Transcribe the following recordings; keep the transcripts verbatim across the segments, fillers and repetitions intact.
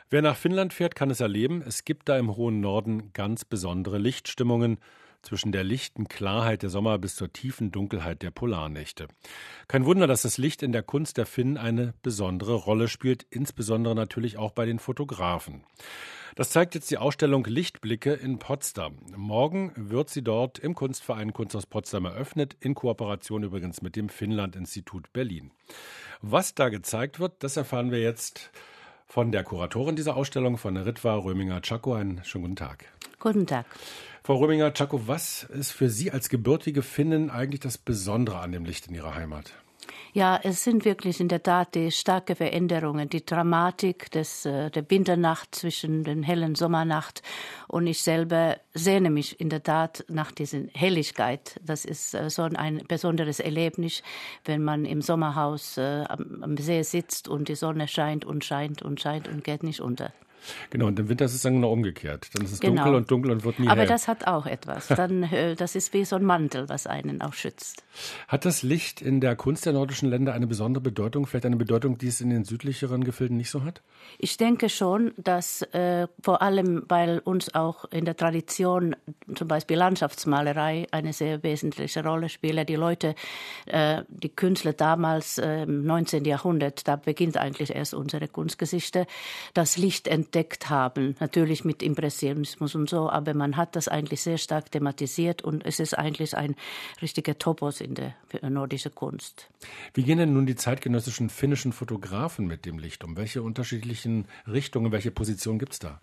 Wer nach Finnland fährt, kann es erleben. Es gibt da im hohen Norden ganz besondere Lichtstimmungen zwischen der lichten Klarheit der Sommer bis zur tiefen Dunkelheit der Polarnächte. Kein Wunder, dass das Licht in der Kunst der Finnen eine besondere Rolle spielt, insbesondere natürlich auch bei den Fotografen. Das zeigt jetzt die Ausstellung Lichtblicke in Potsdam. Morgen wird sie dort im Kunstverein Kunst aus Potsdam eröffnet, in Kooperation übrigens mit dem Finnland-Institut Berlin. Was da gezeigt wird, das erfahren wir jetzt von der Kuratorin dieser Ausstellung, von Ritva Röminger-Czako. Einen schönen guten Tag. Guten Tag. Frau Röminger-Czako, was ist für Sie als gebürtige Finnin eigentlich das Besondere an dem Licht in Ihrer Heimat? Ja, es sind wirklich in der Tat die starken Veränderungen, die Dramatik des, der Winternacht zwischen der hellen Sommernacht. Und ich selber sehne mich in der Tat nach dieser Helligkeit. Das ist so ein besonderes Erlebnis, wenn man im Sommerhaus äh, am, am See sitzt und die Sonne scheint und scheint und scheint und geht nicht unter. Genau, und im Winter ist es dann genau umgekehrt. Dann ist es Genau. dunkel und dunkel und wird nie Aber hell. das hat auch etwas. Dann, das ist wie so ein Mantel, was einen auch schützt. Hat das Licht in der Kunst der nordischen Länder eine besondere Bedeutung? Vielleicht eine Bedeutung, die es in den südlicheren Gefilden nicht so hat? Ich denke schon, dass äh, vor allem, weil uns auch in der Tradition zum Beispiel Landschaftsmalerei eine sehr wesentliche Rolle spielt. Die Leute, äh, die Künstler damals äh, im neunzehnten Jahrhundert, da beginnt eigentlich erst unsere Kunstgeschichte, das Licht entdeckt haben, natürlich mit Impressionismus und so, aber man hat das eigentlich sehr stark thematisiert und es ist eigentlich ein richtiger Topos in der nordischen Kunst. Wie gehen denn nun die zeitgenössischen finnischen Fotografen mit dem Licht um? Welche unterschiedlichen Richtungen, welche Positionen gibt es da?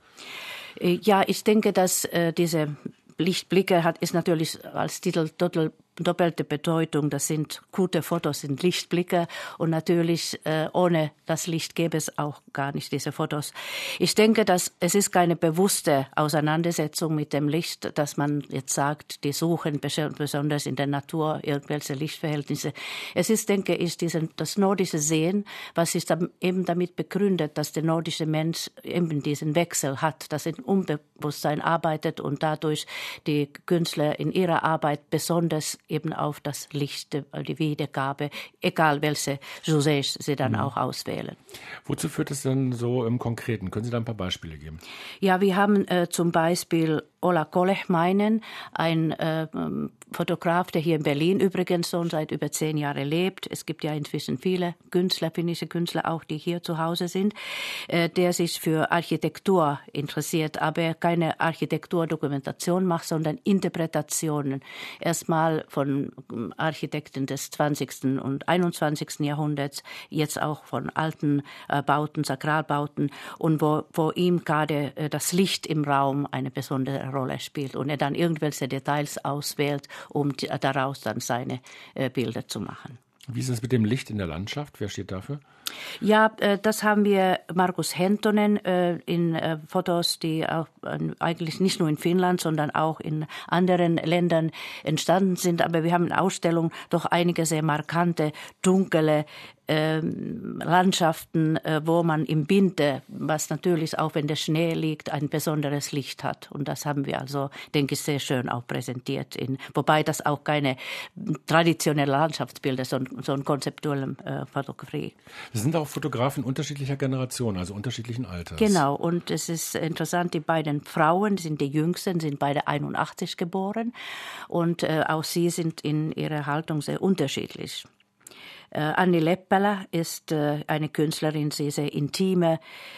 Ja, ich denke, dass äh, diese Lichtblicke hat, ist natürlich als Titel total doppelte Bedeutung. Das sind gute Fotos, sind Lichtblicke und natürlich äh, ohne das Licht gäbe es auch gar nicht diese Fotos. Ich denke, dass es ist keine bewusste Auseinandersetzung mit dem Licht, dass man jetzt sagt, die suchen besonders in der Natur irgendwelche Lichtverhältnisse. Es ist, denke ich, diesen, das nordische Sehen, was ist eben damit begründet, dass der nordische Mensch eben diesen Wechsel hat, dass er im Unbewusstsein arbeitet und dadurch die Künstler in ihrer Arbeit besonders eben auf das Licht, die Wiedergabe, egal welche Sujets sie dann mhm. auch auswählen. Wozu führt es denn so im Konkreten? Können Sie da ein paar Beispiele geben? Ja, wir haben äh, zum Beispiel Ola Kolehmainen, ein äh, Fotograf, der hier in Berlin übrigens schon seit über zehn Jahren lebt. Es gibt ja inzwischen viele Künstler, finnische Künstler auch, die hier zu Hause sind, äh, der sich für Architektur interessiert, aber keine Architekturdokumentation macht, sondern Interpretationen. Erstmal von Architekten des zwanzigsten und einundzwanzigsten Jahrhunderts, jetzt auch von alten äh, Bauten, Sakralbauten und wo, wo ihm gerade äh, das Licht im Raum eine besondere Rolle spielt und er dann irgendwelche Details auswählt, um die, daraus dann seine äh, Bilder zu machen. Wie ist es mit dem Licht in der Landschaft? Wer steht dafür? Ja, äh, das haben wir Markus Hentonen äh, in äh, Fotos, die auch äh, eigentlich nicht nur in Finnland, sondern auch in anderen Ländern entstanden sind. Aber wir haben in der Ausstellung doch einige sehr markante, dunkle äh, Landschaften, äh, wo man im Winter, was natürlich auch wenn der Schnee liegt, ein besonderes Licht hat. Und das haben wir also, denke ich, sehr schön auch präsentiert. In, wobei das auch keine traditionellen Landschaftsbilder, sondern so eine konzeptuelle äh, Fotografie. Das sind auch Fotografen unterschiedlicher Generationen, also unterschiedlichen Alters. Genau, und es ist interessant, die beiden Frauen sind die jüngsten, sind beide einundachtzig geboren und äh, auch sie sind in ihrer Haltung sehr unterschiedlich. Äh, Anni Leppälä ist äh, eine Künstlerin, die sehr intime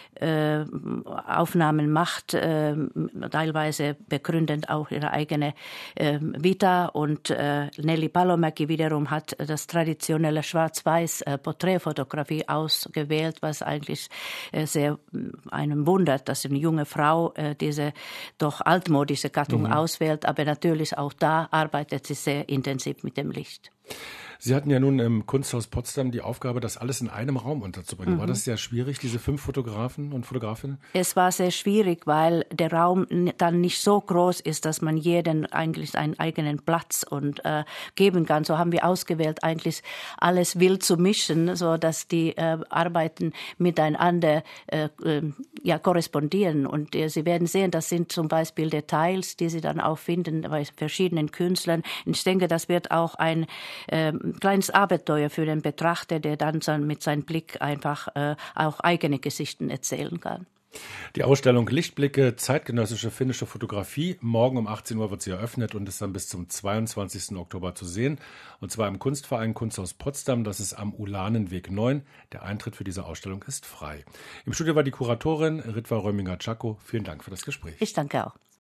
äh, Aufnahmen macht, äh, teilweise begründend auch ihre eigene äh, Vita. Und äh, Nelly Palomäki wiederum hat das traditionelle Schwarz-Weiß äh, Porträtfotografie ausgewählt, was eigentlich äh, sehr einem wundert, dass eine junge Frau äh, diese doch altmodische Gattung mhm. auswählt. Aber natürlich auch da arbeitet sie sehr intensiv mit dem Licht. Sie hatten ja nun im Kunsthaus Potsdam die Aufgabe, das alles in einem Raum unterzubringen. Mhm. War das sehr schwierig, diese fünf Fotografen und Fotografinnen? Es war sehr schwierig, weil der Raum dann nicht so groß ist, dass man jedem eigentlich einen eigenen Platz und äh, geben kann. So haben wir ausgewählt, eigentlich alles wild zu mischen, so dass die äh, Arbeiten miteinander äh, äh, ja korrespondieren. Und äh, Sie werden sehen, das sind zum Beispiel Details, die Sie dann auch finden bei verschiedenen Künstlern. Und ich denke, das wird auch ein äh, kleines Abenteuer für den Betrachter, der dann mit seinem Blick einfach äh, auch eigene Geschichten erzählen kann. Die Ausstellung Lichtblicke, zeitgenössische finnische Fotografie. Morgen um achtzehn Uhr wird sie eröffnet und ist dann bis zum zweiundzwanzigsten Oktober zu sehen. Und zwar im Kunstverein Kunsthaus Potsdam. Das ist am Ulanenweg neun. Der Eintritt für diese Ausstellung ist frei. Im Studio war die Kuratorin Ritva Röminger-Czako. Vielen Dank für das Gespräch. Ich danke auch.